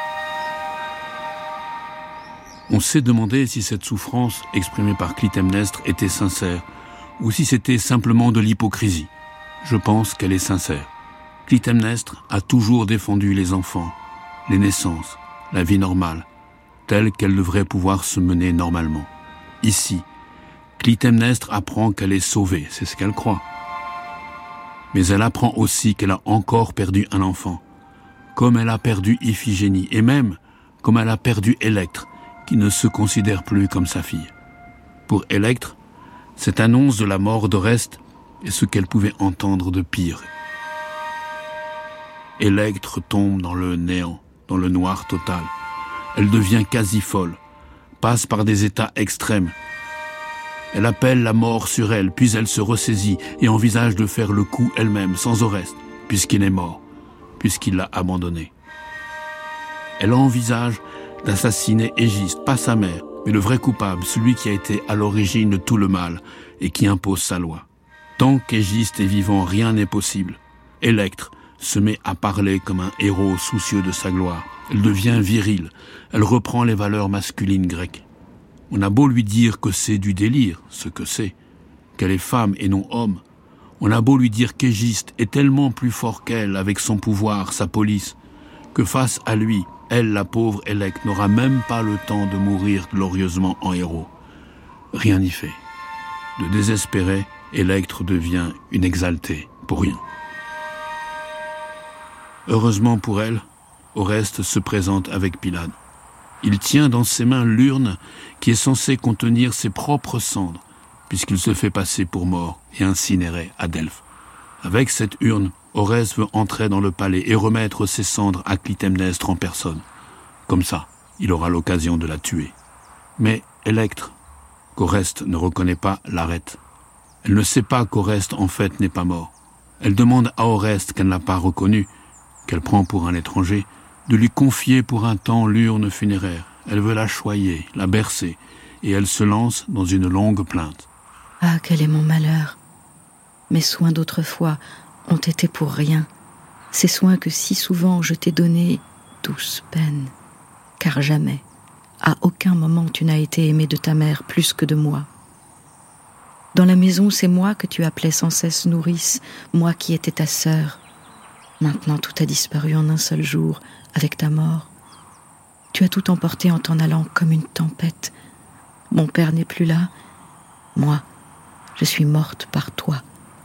On s'est demandé si cette souffrance exprimée par Clytemnestre était sincère, ou si c'était simplement de l'hypocrisie. Je pense qu'elle est sincère. Clytemnestre a toujours défendu les enfants, les naissances, la vie normale, telle qu'elle devrait pouvoir se mener normalement. Ici, Clytemnestre apprend qu'elle est sauvée, c'est ce qu'elle croit. Mais elle apprend aussi qu'elle a encore perdu un enfant, comme elle a perdu Iphigénie, et même comme elle a perdu Électre, qui ne se considère plus comme sa fille. Pour Électre, Cette annonce de la mort d'Oreste est ce qu'elle pouvait entendre de pire. Électre tombe dans le néant, dans le noir total. Elle devient quasi folle, passe par des états extrêmes. Elle appelle la mort sur elle, puis elle se ressaisit et envisage de faire le coup elle-même, sans Oreste, puisqu'il est mort, puisqu'il l'a abandonnée. Elle envisage d'assassiner Égiste, pas sa mère, mais le vrai coupable, celui qui a été à l'origine de tout le mal et qui impose sa loi. Tant qu'Égiste est vivant, rien n'est possible. Électre se met à parler comme un héros soucieux de sa gloire. Elle devient virile, elle reprend les valeurs masculines grecques. On a beau lui dire que c'est du délire, ce que c'est, qu'elle est femme et non homme. On a beau lui dire qu'Égiste est tellement plus fort qu'elle avec son pouvoir, sa police, que face à lui, elle, la pauvre Électre, n'aura même pas le temps de mourir glorieusement en héros. Rien n'y fait. De désespérée, Électre devient une exaltée, pour rien. Heureusement pour elle, Oreste se présente avec Pylade. Il tient dans ses mains l'urne qui est censée contenir ses propres cendres, puisqu'il se fait passer pour mort et incinéré à Delphes. Avec cette urne, Oreste veut entrer dans le palais et remettre ses cendres à Clytemnestre en personne. Comme ça, il aura l'occasion de la tuer. Mais Électre, qu'Oreste ne reconnaît pas, l'arrête. Elle ne sait pas qu'Oreste, en fait, n'est pas mort. Elle demande à Oreste, qu'elle n'a pas reconnu, qu'elle prend pour un étranger, de lui confier pour un temps l'urne funéraire. Elle veut la choyer, la bercer, et elle se lance dans une longue plainte. Ah, quel est mon malheur! Mes soins d'autrefois ont été pour rien. Ces soins que si souvent je t'ai donnés, douce peine. Car jamais, à aucun moment tu n'as été aimé de ta mère plus que de moi. Dans la maison, c'est moi que tu appelais sans cesse nourrice, moi qui étais ta sœur. Maintenant, tout a disparu en un seul jour, avec ta mort. Tu as tout emporté en t'en allant comme une tempête. Mon père n'est plus là. Moi, je suis morte par toi.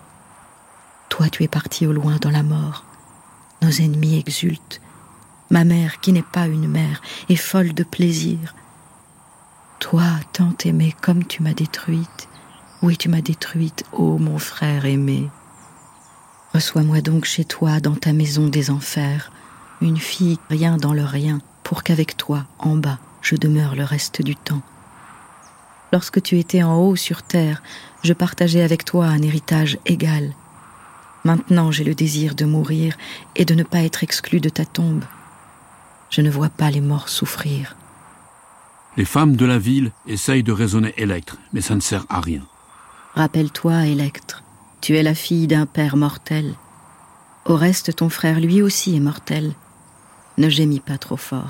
Toi, tu es parti au loin dans la mort. Nos ennemis exultent. Ma mère, qui n'est pas une mère, est folle de plaisir. Toi, tant aimée comme tu m'as détruite. Oui, tu m'as détruite, ô mon frère aimé. Reçois-moi donc chez toi, dans ta maison des enfers, une fille rien dans le rien, pour qu'avec toi, en bas, je demeure le reste du temps. Lorsque tu étais en haut sur terre, je partageais avec toi un héritage égal. Maintenant, j'ai le désir de mourir et de ne pas être exclu de ta tombe. Je ne vois pas les morts souffrir. Les femmes de la ville essayent de raisonner Électre, mais ça ne sert à rien. Rappelle-toi, Électre, tu es la fille d'un père mortel. Oreste, ton frère, lui aussi est mortel. Ne gémis pas trop fort.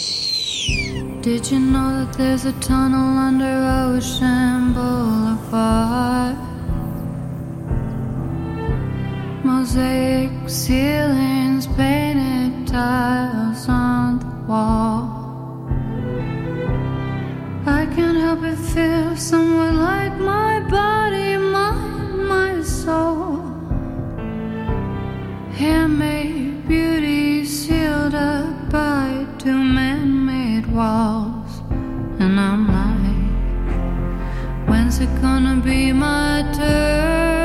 Did you know that there's a tunnel under Ocean Boulevard? Mosaic ceilings, painted tiles on the wall. I can't help but feel somewhat like my body, mind, my soul. Handmade beauty sealed up by two man-made walls. And I'm like, when's it gonna be my turn?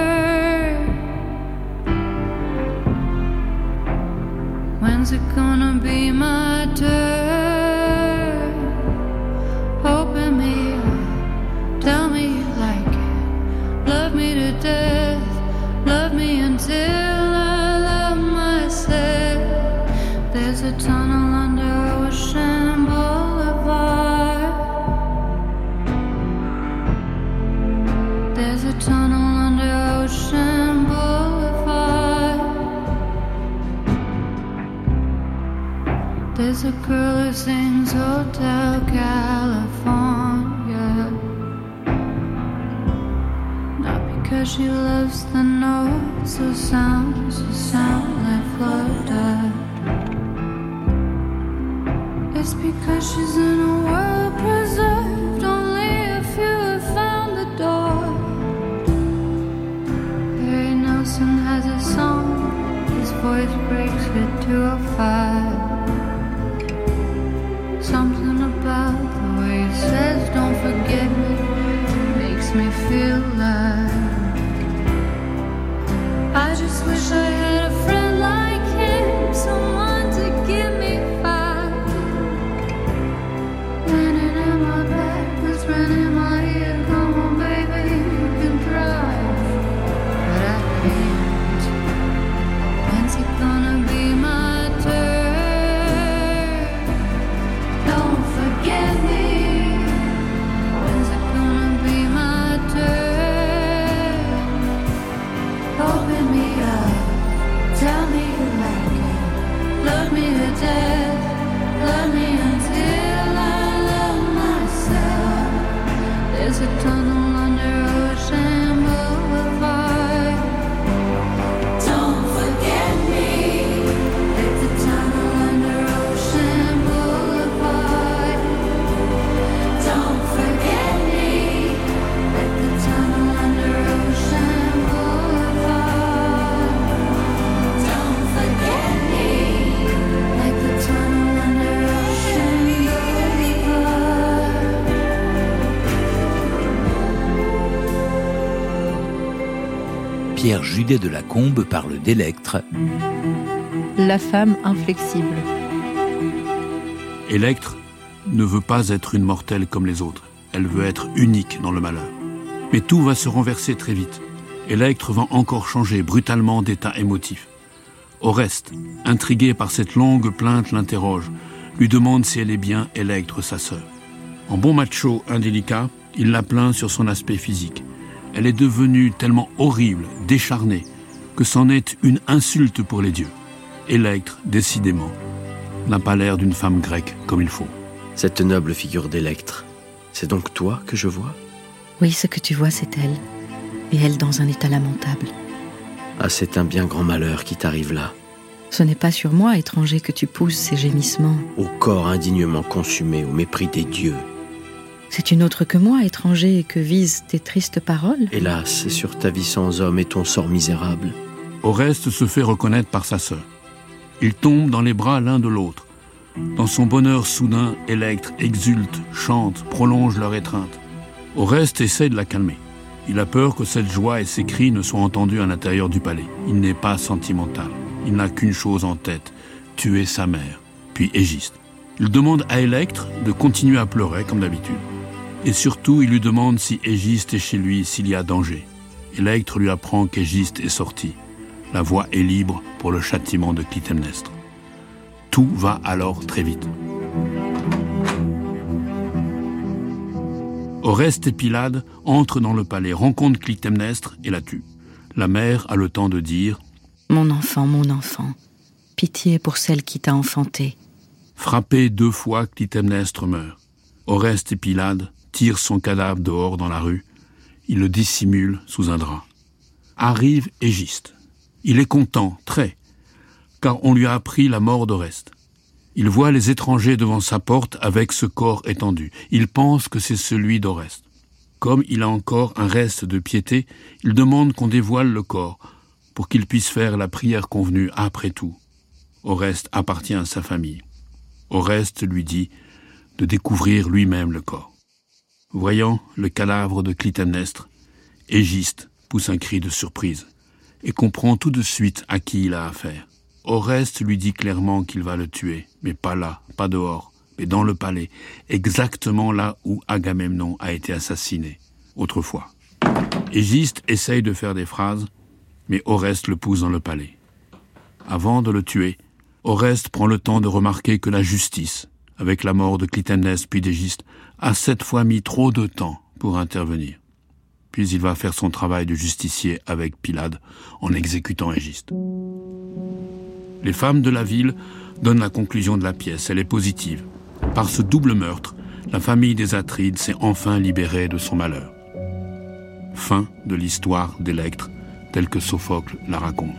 When's it gonna be my turn? Open me up, tell me you like it. Love me to death, love me until I love myself. There's a tunnel under Ocean Boulevard. There's a tunnel under Ocean Boulevard. There's a girl who sings Hotel California, not because she loves the notes or sounds that sound like Florida. It's because she's in a world preserved, only a few have found the door. Harry Nelson has a song, his voice breaks at two oh five. Something about the way he says don't forget me makes me feel Pierre Judet de la Combe parle d'Électre. La femme inflexible. Électre ne veut pas être une mortelle comme les autres. Elle veut être unique dans le malheur. Mais tout va se renverser très vite. Électre va encore changer brutalement d'état émotif. Oreste, intrigué par cette longue plainte, l'interroge, lui demande si elle est bien Électre, sa sœur. En bon macho indélicat, il la plaint sur son aspect physique. Elle est devenue tellement horrible, décharnée, que c'en est une insulte pour les dieux. Électre, décidément, n'a pas l'air d'une femme grecque comme il faut. Cette noble figure d'Électre, c'est donc toi que je vois ? Oui, ce que tu vois, c'est elle. Et elle dans un état lamentable. Ah, c'est un bien grand malheur qui t'arrive là. Ce n'est pas sur moi, étranger, que tu pousses ces gémissements. Au corps indignement consumé, au mépris des dieux. C'est une autre que moi, étranger, que visent tes tristes paroles. Hélas, c'est sur ta vie sans homme et ton sort misérable. Oreste se fait reconnaître par sa sœur. Ils tombent dans les bras l'un de l'autre. Dans son bonheur soudain, Électre exulte, chante, prolonge leur étreinte. Oreste essaie de la calmer. Il a peur que cette joie et ces cris ne soient entendus à l'intérieur du palais. Il n'est pas sentimental. Il n'a qu'une chose en tête, tuer sa mère, puis Égiste. Il demande à Électre de continuer à pleurer comme d'habitude. Et surtout, il lui demande si Égiste est chez lui, s'il y a danger. Électre lui apprend qu'Égiste est sorti. La voie est libre pour le châtiment de Clytemnestre. Tout va alors très vite. Oreste et Pylade entrent dans le palais, rencontrent Clytemnestre et la tuent. La mère a le temps de dire « Mon enfant, mon enfant, pitié pour celle qui t'a enfanté. » Frappé deux fois, Clytemnestre meurt. Oreste et Pylade tirent son cadavre dehors dans la rue. Ils le dissimulent sous un drap. Arrive Égiste. Il est content, très, car on lui a appris la mort d'Oreste. Il voit les étrangers devant sa porte avec ce corps étendu. Il pense que c'est celui d'Oreste. Comme il a encore un reste de piété, il demande qu'on dévoile le corps pour qu'il puisse faire la prière convenue après tout. Oreste appartient à sa famille. Oreste lui dit de découvrir lui-même le corps. Voyant le cadavre de Clytemnestre, Égiste pousse un cri de surprise et comprend tout de suite à qui il a affaire. Oreste lui dit clairement qu'il va le tuer, mais pas là, pas dehors, mais dans le palais, exactement là où Agamemnon a été assassiné, autrefois. Égiste essaye de faire des phrases, mais Oreste le pousse dans le palais. Avant de le tuer, Oreste prend le temps de remarquer que la justice, avec la mort de Clytemnestre puis d'Égiste, a cette fois mis trop de temps pour intervenir. Puis il va faire son travail de justicier avec Pylade en exécutant Égiste. Les femmes de la ville donnent la conclusion de la pièce, elle est positive. Par ce double meurtre, la famille des Atrides s'est enfin libérée de son malheur. Fin de l'histoire d'Électre, telle que Sophocle la raconte.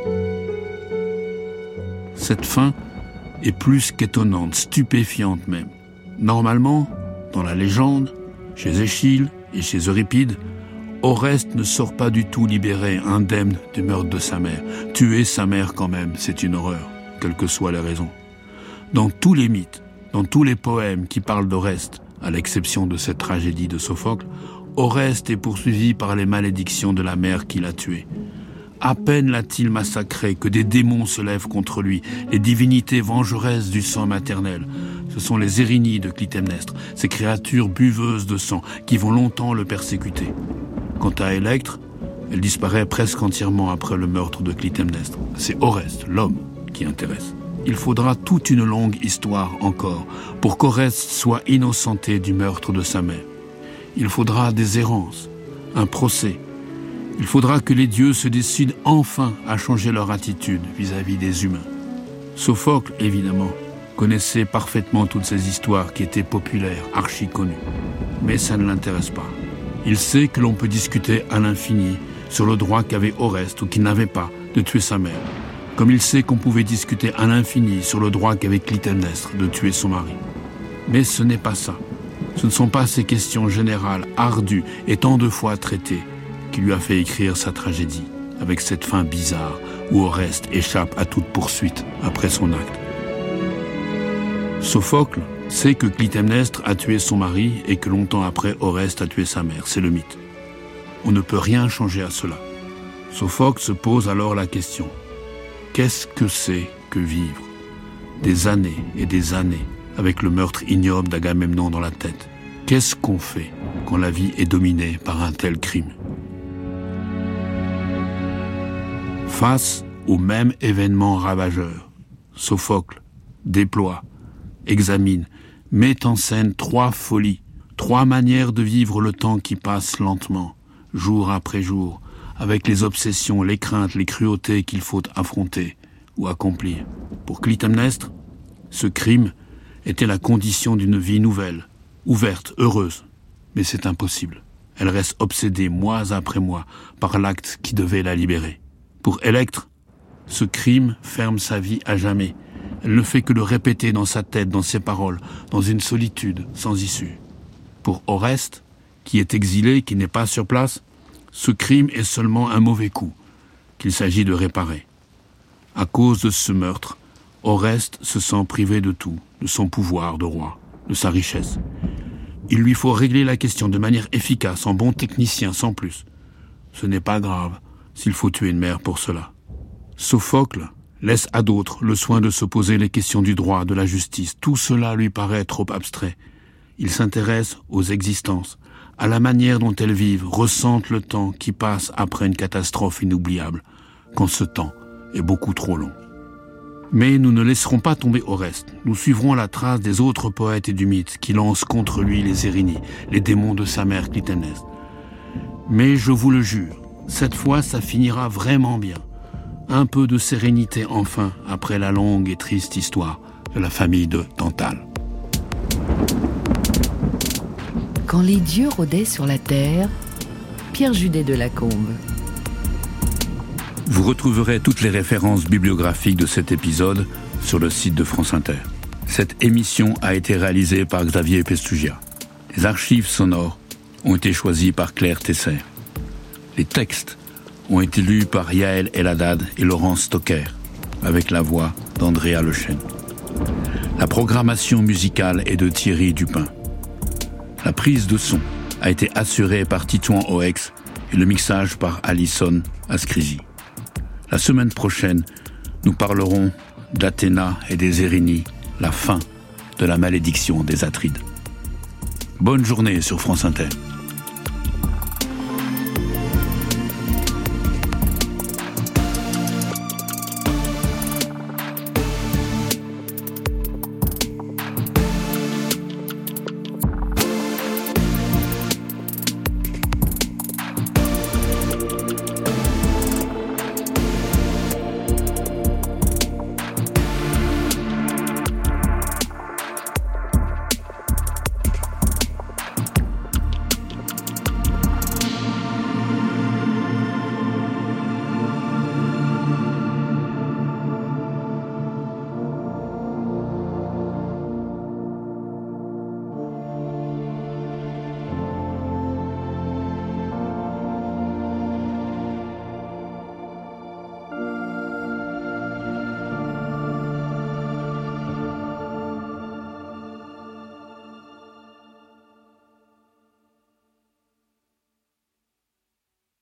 Cette fin est plus qu'étonnante, stupéfiante même. Normalement, dans la légende, chez Échille et chez Euripide, Oreste ne sort pas du tout libéré, indemne du meurtre de sa mère. Tuer sa mère quand même, c'est une horreur, quelles que soient les raisons. Dans tous les mythes, dans tous les poèmes qui parlent d'Oreste, à l'exception de cette tragédie de Sophocle, Oreste est poursuivi par les malédictions de la mère qui l'a tué. À peine l'a-t-il massacré que des démons se lèvent contre lui, les divinités vengeresses du sang maternel. Ce sont les Érinies de Clytemnestre, ces créatures buveuses de sang qui vont longtemps le persécuter. Quant à Électre, elle disparaît presque entièrement après le meurtre de Clytemnestre. C'est Oreste, l'homme, qui intéresse. Il faudra toute une longue histoire encore pour qu'Oreste soit innocenté du meurtre de sa mère. Il faudra des errances, un procès. Il faudra que les dieux se décident enfin à changer leur attitude vis-à-vis des humains. Sophocle, évidemment, connaissait parfaitement toutes ces histoires qui étaient populaires, archi-connues. Mais ça ne l'intéresse pas. Il sait que l'on peut discuter à l'infini sur le droit qu'avait Oreste ou qu'il n'avait pas de tuer sa mère, comme il sait qu'on pouvait discuter à l'infini sur le droit qu'avait Clytemnestre de tuer son mari. Mais ce n'est pas ça. Ce ne sont pas ces questions générales, ardues et tant de fois traitées qui lui a fait écrire sa tragédie, avec cette fin bizarre où Oreste échappe à toute poursuite après son acte. Sophocle sait que Clytemnestre a tué son mari et que longtemps après, Oreste a tué sa mère. C'est le mythe. On ne peut rien changer à cela. Sophocle se pose alors la question. Qu'est-ce que c'est que vivre des années et des années avec le meurtre ignoble d'Agamemnon dans la tête? Qu'est-ce qu'on fait quand la vie est dominée par un tel crime? Face au même événement ravageur, Sophocle déploie, examine, met en scène trois folies, trois manières de vivre le temps qui passe lentement, jour après jour, avec les obsessions, les craintes, les cruautés qu'il faut affronter ou accomplir. Pour Clytemnestre, ce crime était la condition d'une vie nouvelle, ouverte, heureuse. Mais c'est impossible. Elle reste obsédée mois après mois par l'acte qui devait la libérer. Pour Électre, ce crime ferme sa vie à jamais. Elle ne fait que le répéter dans sa tête, dans ses paroles, dans une solitude sans issue. Pour Oreste, qui est exilé, qui n'est pas sur place, ce crime est seulement un mauvais coup qu'il s'agit de réparer. À cause de ce meurtre, Oreste se sent privé de tout, de son pouvoir de roi, de sa richesse. Il lui faut régler la question de manière efficace, en bon technicien, sans plus. Ce n'est pas grave s'il faut tuer une mère pour cela. Sophocle laisse à d'autres le soin de se poser les questions du droit, de la justice. Tout cela lui paraît trop abstrait. Il s'intéresse aux existences, à la manière dont elles vivent, ressentent le temps qui passe après une catastrophe inoubliable, quand ce temps est beaucoup trop long. Mais nous ne laisserons pas tomber Oreste. Nous suivrons la trace des autres poètes et du mythe qui lancent contre lui les Érynies, les démons de sa mère Clytemnestre. Mais je vous le jure, cette fois ça finira vraiment bien. Un peu de sérénité enfin après la longue et triste histoire de la famille de Tantale. Quand les dieux rôdaient sur la terre, Pierre Judet de Lacombe. Vous retrouverez toutes les références bibliographiques de cet épisode sur le site de France Inter. Cette émission a été réalisée par Xavier Pestugia. Les archives sonores ont été choisies par Claire Tesser. Les textes ont été lus par Yael Eladad et Laurence Stocker, avec la voix d'Andrea Lechêne. La programmation musicale est de Thierry Dupin. La prise de son a été assurée par Titouan Oex et le mixage par Alison Ascrisi. La semaine prochaine, nous parlerons d'Athéna et des Érynies, la fin de la malédiction des Atrides. Bonne journée sur France Inter.